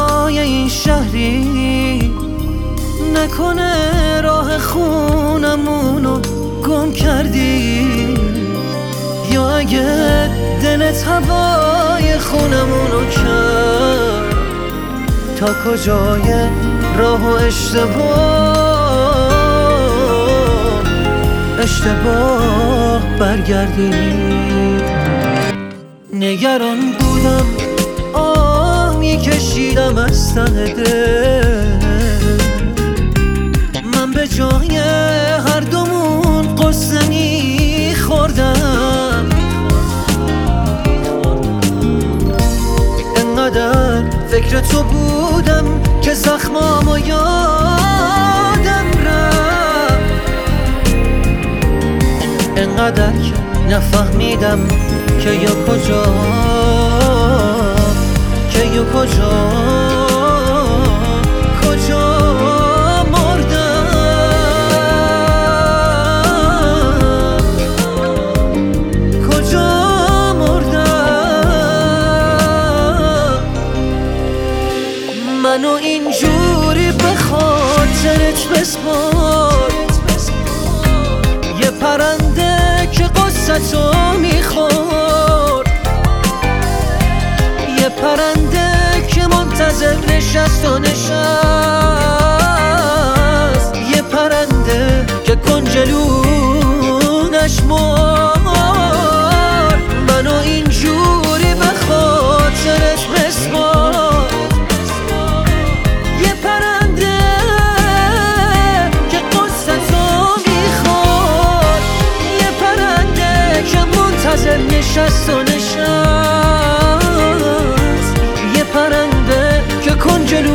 هوای این شهری نکنه راه خونمونو گم کردی، یا اگه دلت هوای خونمونو کرد تا کجای راه و اشتباه برگردی. نگران بودم آه میکشیدم از ته دل، من به جای هر دومون قصه میخوردم. انقدر فکر تو بودم که زخمامو یادم رفت، انقدر که نفهمیدم که یا کجا مردم. کجا مردم. منو اینجوری به خاطرت بسپار، یه پرنده که قصتو میخورد، یه پرنده که منتظر نشست و نشست، یه پرنده که کنجلونش مرد. منو اینجوری به خاطرت بسپار، یه پرنده که قصتو میخورد، یه پرنده که منتظر نشست و نشست، یه پرنده که کنجلو